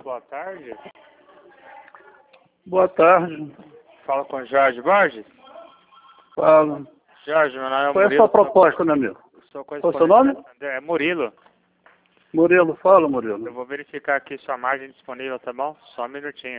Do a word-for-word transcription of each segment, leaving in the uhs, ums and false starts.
boa tarde. Boa tarde. Fala com o Jorge Borges. Fala. Jorge, meu nome é Qual é a Murilo. sua proposta, meu amigo? Sou Qual é o seu nome? É Murilo. Murilo, fala, Eu Murilo. vou verificar aqui sua margem disponível, tá bom? Só um minutinho.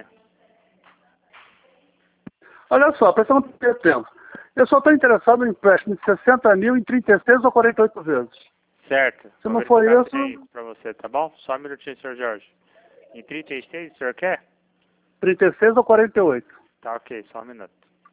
Olha só, para você não ter tempo. Eu só estou interessado em empréstimo de sessenta mil em trinta e seis ou quarenta e oito vezes. Certo. Se Vou não for verificar isso... se é isso pra você, tá bom? Só um minutinho, senhor Jorge. Em trinta e seis, o senhor quer? trinta e seis ou quarenta e oito. Tá ok, só um minuto.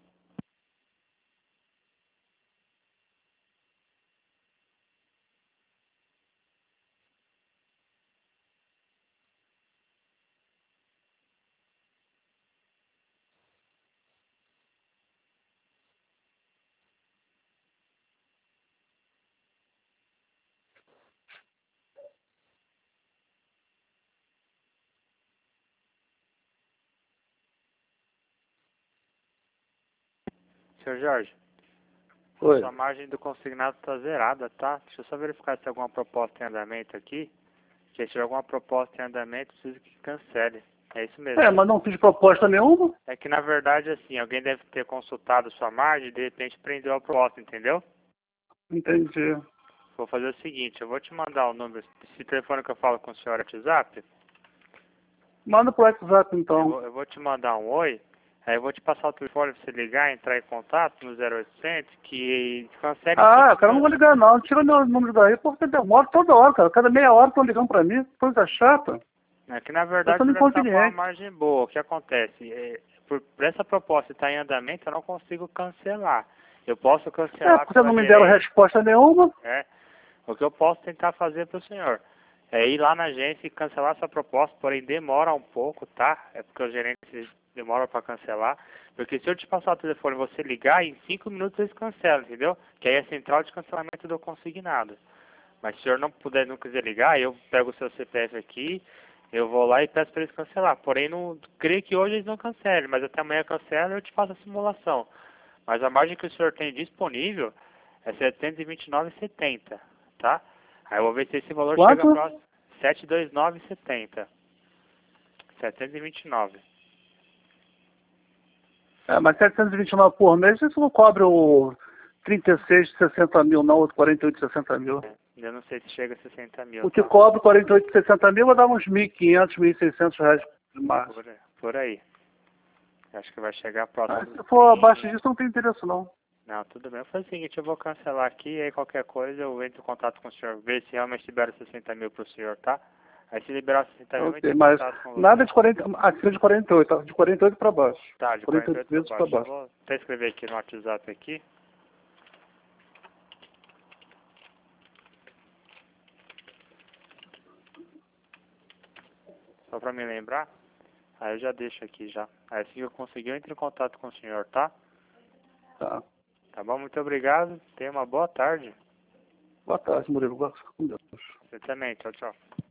senhor Jorge, Oi. sua margem do consignado tá zerada, tá? Deixa eu só verificar se tem alguma proposta em andamento aqui. Se tiver alguma proposta em andamento, preciso que cancele. É isso mesmo. É, mas não fiz proposta nenhuma. É que na verdade, assim, alguém deve ter consultado sua margem e de repente prendeu a proposta, entendeu? Entendi. Vou fazer o seguinte, eu vou te mandar o número, esse telefone que eu falo com o senhor é WhatsApp, Manda pro WhatsApp, eu então. vou, eu vou te mandar um oi, aí eu vou te passar o telefone pra você ligar, entrar em contato no zero oitocentos, que cancele em Ah, cinco cara, não vou minutos. ligar não. Tira meu número daí, porque demora toda hora, cara. Cada meia hora estão ligando pra mim. Coisa chata. É que na Eu verdade sou você deve estar com uma inconveniente. margem boa. O que acontece? É, por, por essa proposta estar em andamento, eu não consigo cancelar. Eu posso É, cancelar porque pela não me deram gerência. resposta nenhuma. É, o que eu posso tentar fazer para o senhor é ir lá na agência e cancelar essa proposta, porém demora um pouco, tá? É porque os gerentes demoram para cancelar. Porque se eu te passar o telefone e você ligar, em cinco minutos eles cancelam, entendeu? Que aí é a central de cancelamento do consignado. Mas se o senhor não puder, não quiser ligar, eu pego o seu C P F aqui, eu vou lá e peço para eles cancelar. Porém, não creio que hoje eles não cancelem, mas até amanhã cancela e eu te faço a simulação. Mas a margem que o senhor tem disponível é setecentos e vinte e nove reais e setenta centavos, tá? Aí eu vou ver se esse valor Quanto? chega próximo. setecentos e vinte e nove reais e setenta centavos. setecentos e vinte e nove. É, mas setecentos e vinte e nove por mês, isso não cobre o trinta e seis de sessenta mil, não, o quarenta e oito de sessenta mil. É, eu não sei se chega a sessenta mil, O que tá? cobre quarenta e oito de sessenta mil vai dar uns mil e quinhentos, mil e seiscentos reais de margem. Por, por aí. Acho que vai chegar Ah, próximo se dos for abaixo trinta. disso, não tem interesse, não. Não, tudo bem. Eu faço o seguinte, eu vou cancelar aqui e aí qualquer coisa eu entro em contato com o senhor, ver se realmente libera sessenta mil pro senhor, tá? Aí se liberar sessenta mil, eu entro Ok, em mas contato com você. nada de quarenta, acima de quarenta e oito, tá? De quarenta e oito para baixo. Tá, de quarenta e quarenta e oito oito para vezes para baixo. Eu baixo. vou até escrever aqui no WhatsApp aqui. Só pra me lembrar. Aí eu já deixo aqui já. Aí assim que eu conseguir, eu entro em contato com o senhor, tá? Tá. Tá bom? Muito obrigado. Tenha uma boa tarde. Boa tarde, Murilo. Fica com Deus. Você também. Tchau, tchau.